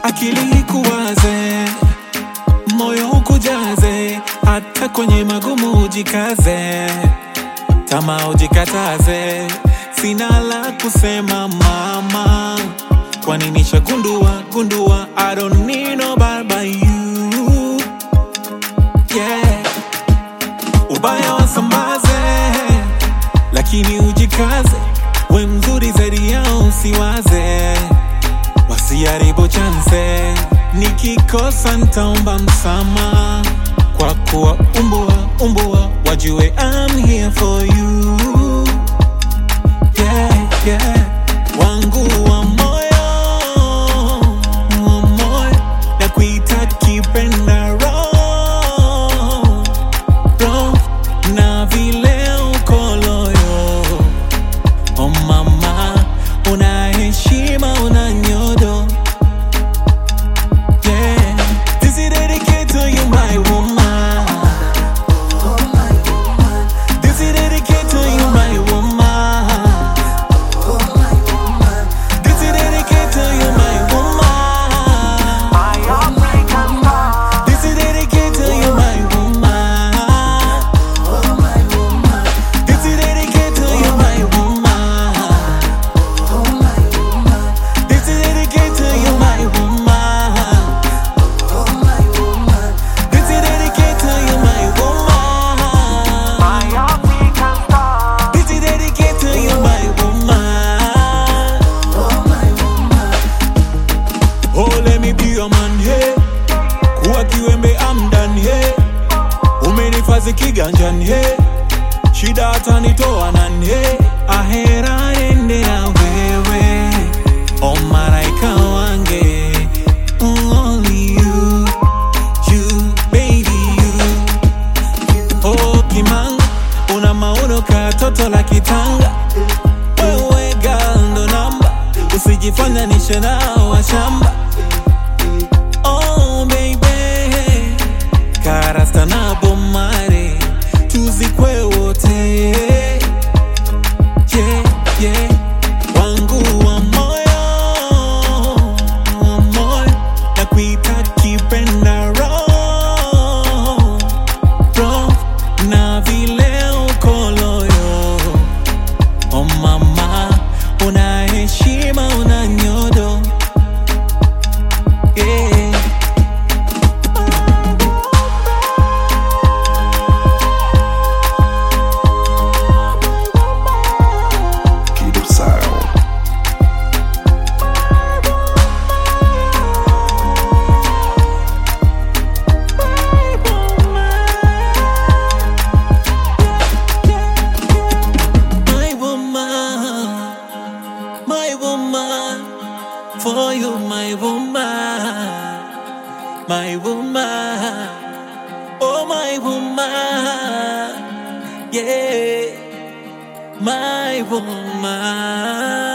akili ikuwaze, moyo ukujaze, hata kwenye magumu ujikaze, tamaa ujikataze. Sina la kusema mama, kwani nishagundua I don't need nobody but you. Yeah, ubaya wasambaze, lakini ujikaze, we mzuri zaidi yao usiwaze, wasiharibu chance. Nikikosa nitaomba msamaha, kwa kuwa umbua wajue I'm here for you. Yeah, yeah, wangu wa moyo, na kuita kipenda roho, na vile uko loyo. Oh mama, una heshima, una nyodo. Yeah, this is dedicated to you, my woman. This is dedicated to you, my woman. This is dedicated to you, my woman. This is dedicated to you, my woman. This is dedicated to you, my woman. This is dedicated to you, my woman. This is dedicated to you, my woman. This is dedicated to you, my woman. Oh, let me be your man, hey. Kuwa kiwembe I'm done, hey. Umenifazi kiganjani, hey. Shida hata nitoa nani, hey. Ahera nende na wewe, oh maraika wange. Only you, baby you. Oh kimanga, una maono ka toto la kitanga. Wewe girl ndo namba, usijifanya nishana wa shamba. Oh baby, karasta na bomare, tuzikwe wote. Yeah, yeah, wangu wa moyo, na kuita kipenda roho, na vile uko loyo. Oh mama, una heshima, una nyodo. Yeah. Kido Sound. My woman, for you, my woman, my woman, oh my woman, yeah, my woman.